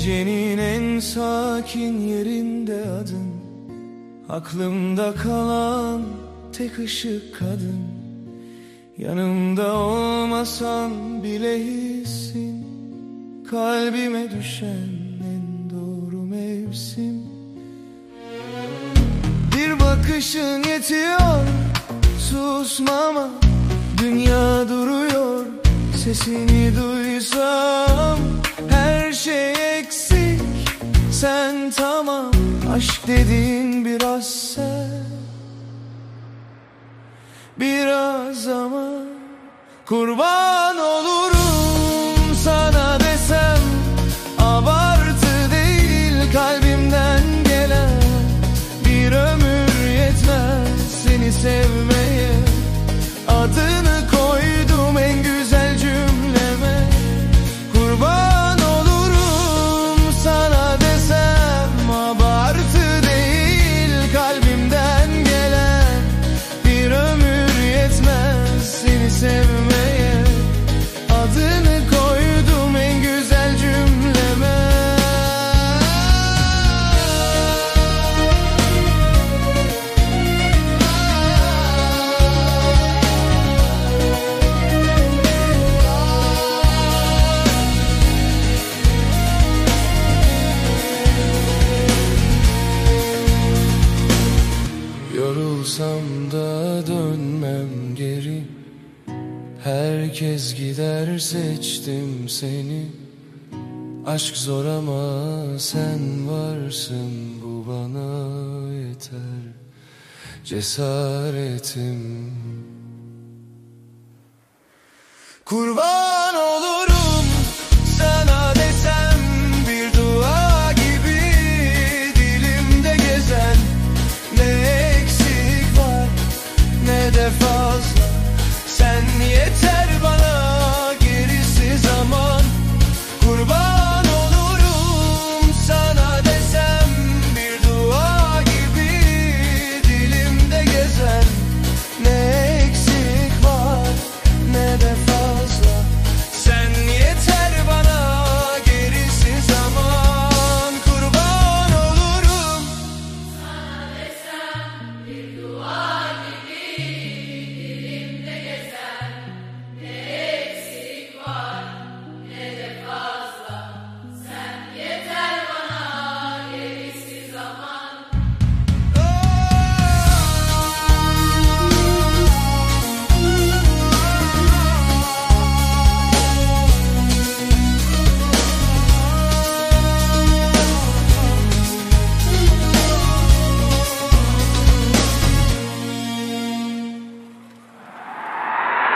Gecenin en sakin yerinde adın, aklımda kalan tek ışık kadın. Yanımda olmasan bile hissin, kalbime düşen en doğru mevsim. Bir bakışın yetiyor, susmama. Dünya duruyor, sesini duysam. Her şey eksik, sen tamam. Aşk dediğin biraz sen, biraz ama. Kurban olurum sana desem, abartı değil kalbimden gelen. Bir ömür yetmez seni sevmeye, adını koydum en güzel cümleme. Kurban olurum sana desem, abartı değil kalbimden gelen. Bir ömür yetmez seni sevmeye, adını koydum en güzel cümleme. Yorulsam da dönmem geri. Herkes gider, seçtim seni. Aşk zor ama sen varsın, bu bana yeter. Cesaretim. Kurban olurum